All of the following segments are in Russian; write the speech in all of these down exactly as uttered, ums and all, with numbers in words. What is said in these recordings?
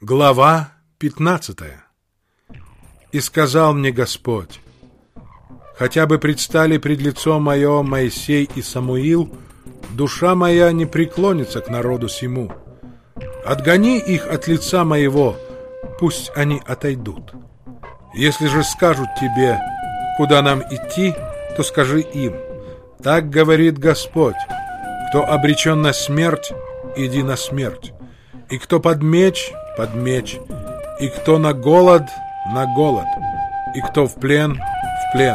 Глава пятнадцатая. «И сказал мне Господь: хотя бы предстали пред лицом мое Моисей и Самуил, душа моя не преклонится к народу сему. Отгони их от лица моего, пусть они отойдут. Если же скажут тебе, куда нам идти, то скажи им: так говорит Господь: кто обречен на смерть, иди на смерть, и кто под меч, под меч, и кто на голод, на голод, и кто в плен, в плен.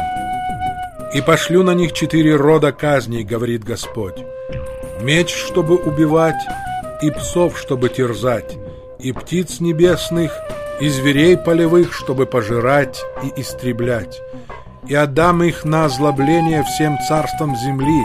И пошлю на них четыре рода казней, говорит Господь: меч, чтобы убивать, и псов, чтобы терзать, и птиц небесных, и зверей полевых, чтобы пожирать и истреблять. И отдам их на озлобление всем царствам земли,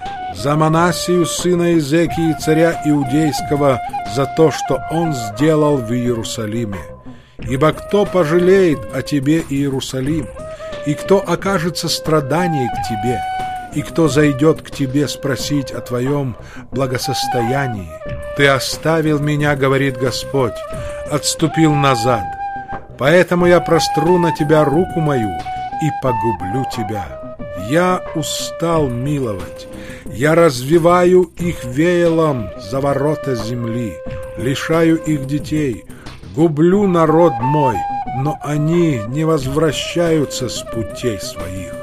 за Манассию, сына Изекии, царя Иудейского, за то, что он сделал в Иерусалиме. Ибо кто пожалеет о тебе, Иерусалим, и кто окажется страдание к тебе, и кто зайдет к тебе спросить о твоем благосостоянии? Ты оставил меня, говорит Господь, отступил назад, поэтому я простру на тебя руку мою и погублю тебя. Я устал миловать, я развиваю их веялом за ворота земли, лишаю их детей, гублю народ мой, но они не возвращаются с путей своих.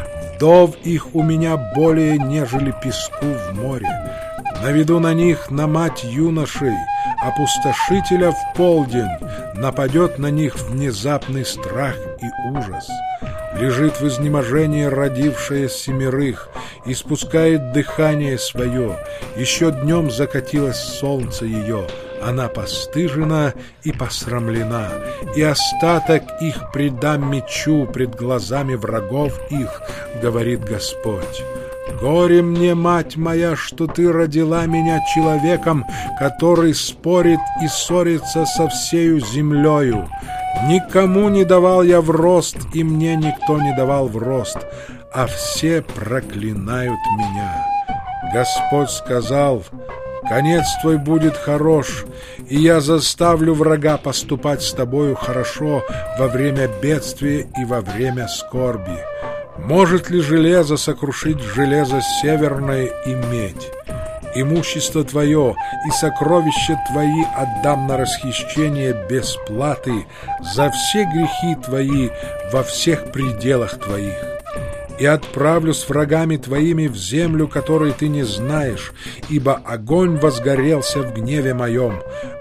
Вдов их у меня более, нежели песку в море. Наведу на них на мать юношей, опустошителя в полдень, нападет на них внезапный страх и ужас. Лежит в изнеможении родившая семерых, испускает дыхание свое, еще днем закатилось солнце ее, она постыжена и посрамлена, и остаток их предам мечу пред глазами врагов их, говорит Господь. Горе мне, мать моя, что ты родила меня человеком, который спорит и ссорится со всею землею. Никому не давал я в рост, и мне никто не давал в рост, а все проклинают меня. Господь сказал: конец твой будет хорош, и я заставлю врага поступать с тобою хорошо во время бедствия и во время скорби. Может ли железо сокрушить железо северное и медь? Имущество твое и сокровища твои отдам на расхищение без платы за все грехи твои во всех пределах твоих. И отправлю с врагами твоими в землю, которой ты не знаешь, ибо огонь возгорелся в гневе моем,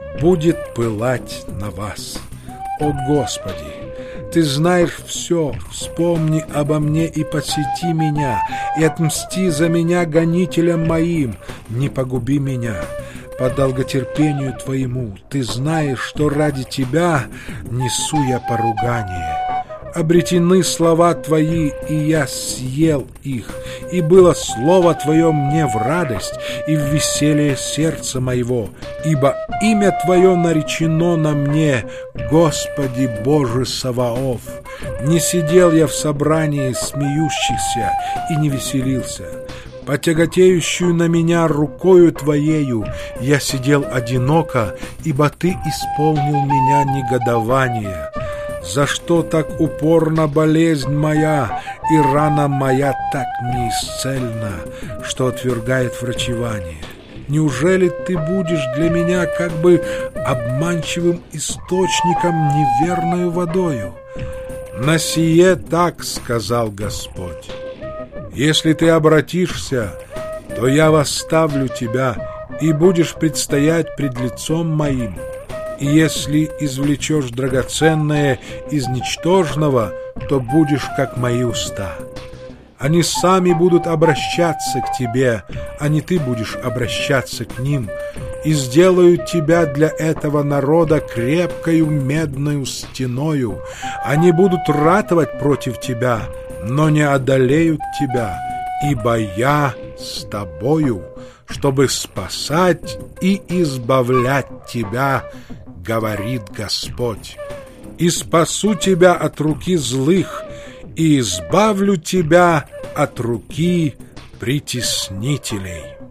будет пылать на вас. О Господи! Ты знаешь все, вспомни обо мне и посети меня, и отмсти за меня гонителям моим, не погуби меня. По долготерпению твоему ты знаешь, что ради тебя несу я поругание. Обретены слова твои, и я съел их, и было слово твое мне в радость и в веселье сердца моего, ибо имя твое наречено на мне, Господи Боже Саваоф. Не сидел я в собрании смеющихся и не веселился. По тяготеющую на меня рукою твоею я сидел одиноко, ибо ты исполнил меня негодование. За что так упорна болезнь моя, и рана моя так неисцельна, что отвергает врачевание? Неужели ты будешь для меня как бы обманчивым источником неверною водою? На сие так сказал Господь: если ты обратишься, то я восставлю тебя, и будешь предстоять пред лицом моим. И если извлечешь драгоценное из ничтожного, то будешь как мои уста. Они сами будут обращаться к тебе, а не ты будешь обращаться к ним, и сделают тебя для этого народа крепкою медною стеною. Они будут ратовать против тебя, но не одолеют тебя, ибо я с тобою, чтобы спасать и избавлять тебя, говорит Господь. И спасу тебя от руки злых, и избавлю тебя от руки притеснителей.